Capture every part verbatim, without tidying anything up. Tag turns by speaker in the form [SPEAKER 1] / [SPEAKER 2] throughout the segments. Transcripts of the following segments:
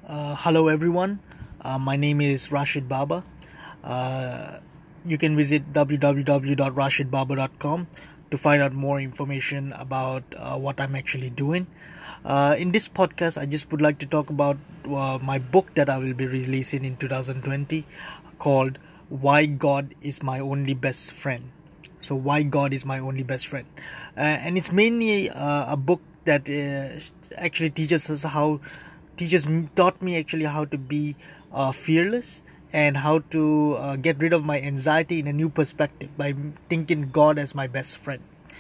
[SPEAKER 1] Uh, hello, everyone. Uh, my name is Rashid Baba. Uh, you can visit w w w dot rashid baba dot com to find out more information about uh, what I'm actually doing. Uh, in this podcast, I just would like to talk about uh, my book that I will be releasing in two thousand twenty called Why God is My Only Best Friend. So, Why God is My Only Best Friend. Uh, and it's mainly uh, a book that uh, actually teaches us how teachers taught me actually how to be uh, fearless and how to uh, get rid of my anxiety in a new perspective by thinking God as my best friend.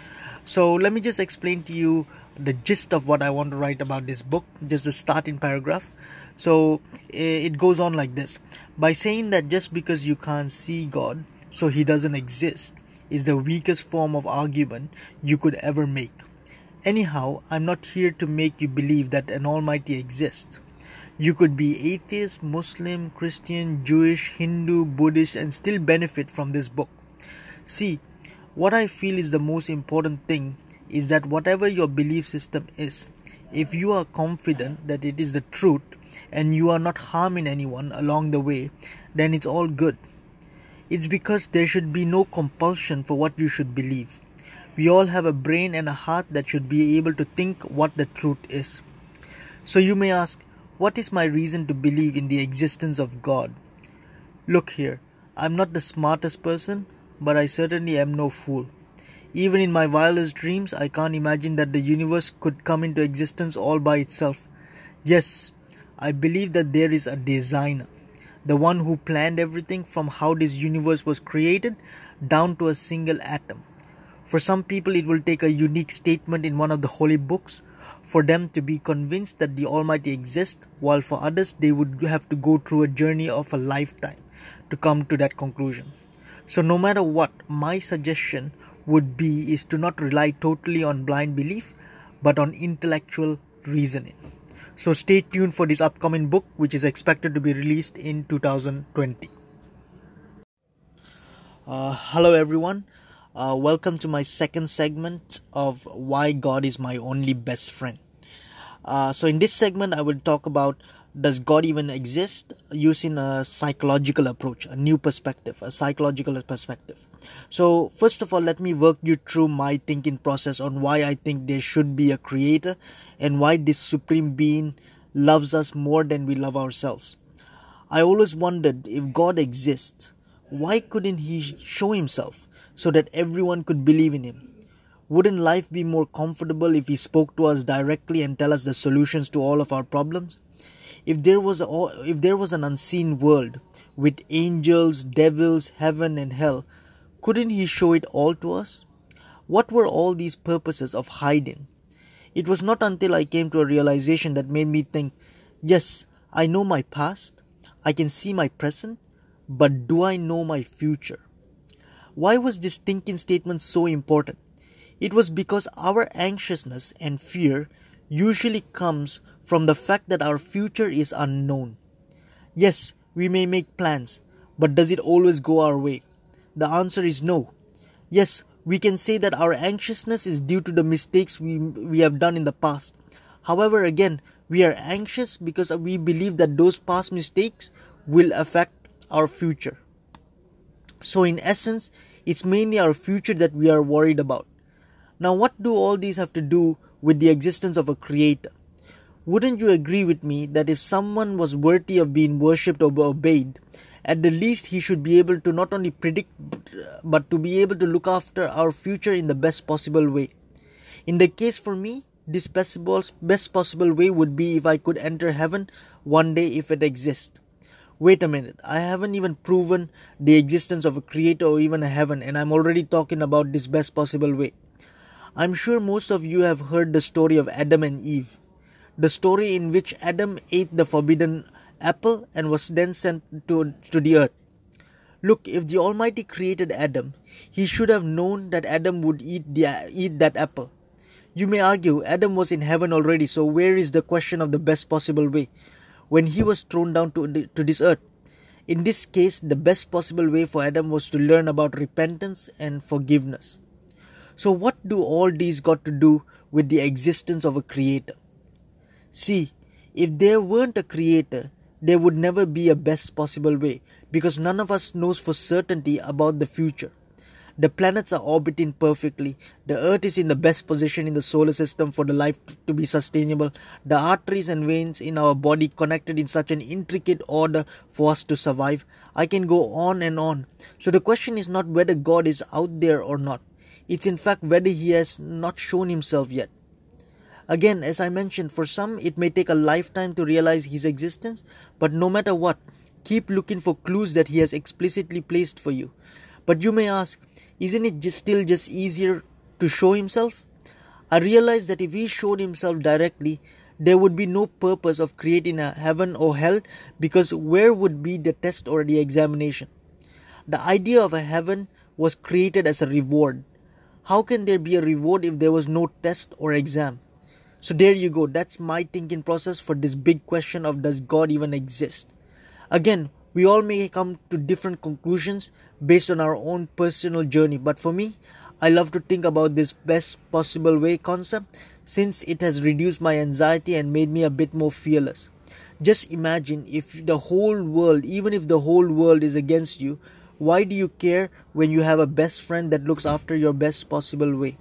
[SPEAKER 1] So let me just explain to you the gist of what I want to write about this book, just the starting paragraph. So it goes on like this: by saying that just because you can't see God, so he doesn't exist, is the weakest form of argument you could ever make. Anyhow, I'm not here to make you believe that an Almighty exists. You could be atheist, Muslim, Christian, Jewish, Hindu, Buddhist, and still benefit from this book. See, what I feel is the most important thing is that whatever your belief system is, if you are confident that it is the truth and you are not harming anyone along the way, then it's all good. It's because there should be no compulsion for what you should believe. We all have a brain and a heart that should be able to think what the truth is. So you may ask, what is my reason to believe in the existence of God? Look here, I'm not the smartest person, but I certainly am no fool. Even in my wildest dreams, I can't imagine that the universe could come into existence all by itself. Yes, I believe that there is a designer, the one who planned everything from how this universe was created down to a single atom. For some people, it will take a unique statement in one of the holy books for them to be convinced that the Almighty exists, while for others, they would have to go through a journey of a lifetime to come to that conclusion. So no matter what, my suggestion would be is to not rely totally on blind belief, but on intellectual reasoning. So stay tuned for this upcoming book, which is expected to be released in two thousand twenty. Uh, hello, everyone. Uh, welcome to my second segment of Why God is My Only Best Friend. Uh, so in this segment, I will talk about, does God even exist, using a psychological approach, a new perspective, a psychological perspective. So first of all, let me work you through my thinking process on why I think there should be a creator and why this supreme being loves us more than we love ourselves. I always wondered, if God exists, why couldn't he show himself so that everyone could believe in him? Wouldn't life be more comfortable if he spoke to us directly and tell us the solutions to all of our problems? If there was a, if there was an unseen world with angels, devils, heaven and hell, couldn't he show it all to us? What were all these purposes of hiding? It was not until I came to a realization that made me think, yes, I know my past, I can see my present, but do I know my future? Why was this thinking statement so important? It was because our anxiousness and fear usually comes from the fact that our future is unknown. Yes, we may make plans, but does it always go our way? The answer is no. Yes, we can say that our anxiousness is due to the mistakes we, we have done in the past. However, again, we are anxious because we believe that those past mistakes will affect our future. So in essence, it's mainly our future that we are worried about. Now, what do all these have to do with the existence of a creator? Wouldn't you agree with me that if someone was worthy of being worshipped or obeyed, at the least he should be able to not only predict, but to be able to look after our future in the best possible way? In the case for me, this possible, best possible way would be if I could enter heaven one day if it exists. Wait a minute, I haven't even proven the existence of a creator or even a heaven, and I'm already talking about this best possible way. I'm sure most of you have heard the story of Adam and Eve, the story in which Adam ate the forbidden apple and was then sent to, to the earth. Look, if the Almighty created Adam, he should have known that Adam would eat, the, eat that apple. You may argue, Adam was in heaven already, so where is the question of the best possible way when he was thrown down to, the, to this earth? In this case, the best possible way for Adam was to learn about repentance and forgiveness. So what do all these got to do with the existence of a creator? See, If there weren't a creator, there would never be a best possible way, because none of us knows for certainty about the future. The planets are orbiting perfectly. The Earth is in the best position in the solar system for the life to be sustainable. The arteries and veins in our body connected in such an intricate order for us to survive. I can go on and on. So the question is not whether God is out there or not. It's in fact whether He has not shown Himself yet. Again, as I mentioned, for some it may take a lifetime to realize His existence, but no matter what, keep looking for clues that He has explicitly placed for you. But you may ask, isn't it just still just easier to show Himself? I realize that if He showed Himself directly, there would be no purpose of creating a heaven or hell, because where would be the test or the examination? The idea of a heaven was created as a reward. How can there be a reward if there was no test or exam? So there you go. That's my thinking process for this big question of does God even exist? Again, we all may come to different conclusions based on our own personal journey. But for me, I love to think about this best possible way concept, since it has reduced my anxiety and made me a bit more fearless. Just imagine if the whole world, even if the whole world is against you, why do you care when you have a best friend that looks after your best possible way?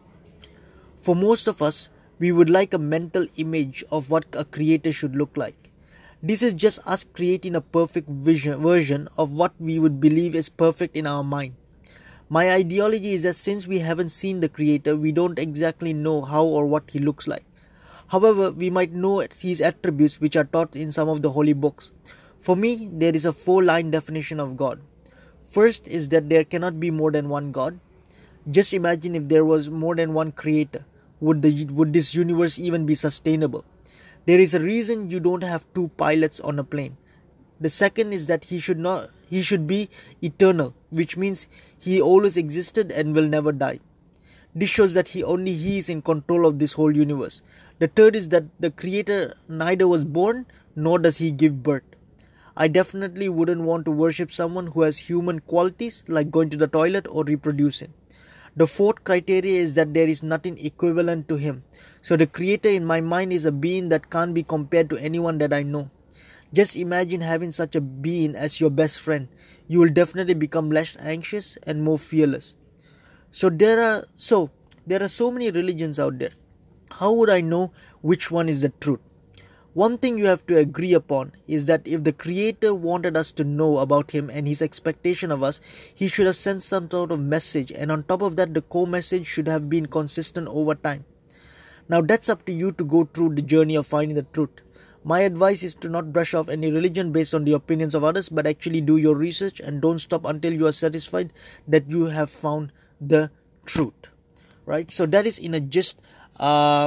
[SPEAKER 1] For most of us, we would like a mental image of what a creator should look like. This is just us creating a perfect vision, version of what we would believe is perfect in our mind. My ideology is that since we haven't seen the creator, we don't exactly know how or what he looks like. However, we might know his attributes which are taught in some of the holy books. For me, there is a four-line definition of God. First is that there cannot be more than one God. Just imagine if there was more than one creator. Would, the, would this universe even be sustainable? There is a reason you don't have two pilots on a plane. The second is that he should not he should be eternal, which means he always existed and will never die. This shows that he only he is in control of this whole universe. The third is that the creator neither was born nor does he give birth. I definitely wouldn't want to worship someone who has human qualities like going to the toilet or reproducing. The fourth criteria is that there is nothing equivalent to him. So the creator in my mind is a being that can't be compared to anyone that I know. Just imagine having such a being as your best friend. You will definitely become less anxious and more fearless. So there are so there are so many religions out there. How would I know which one is the truth? One thing you have to agree upon is that if the creator wanted us to know about him and his expectation of us, he should have sent some sort of message, and on top of that the core message should have been consistent over time. Now that's up to you to go through the journey of finding the truth. My advice is to not brush off any religion based on the opinions of others, but actually do your research and don't stop until you are satisfied that you have found the truth. Right? So that is in a gist uh,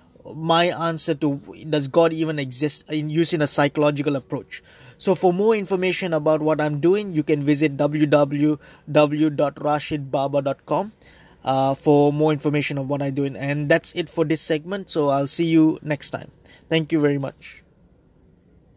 [SPEAKER 1] my answer to does God even exist in using a psychological approach. So for more information about what I'm doing, you can visit w w w dot rashid baba dot com uh, for more information of what I'm doing. And that's it for this segment. So I'll see you next time. Thank you very much.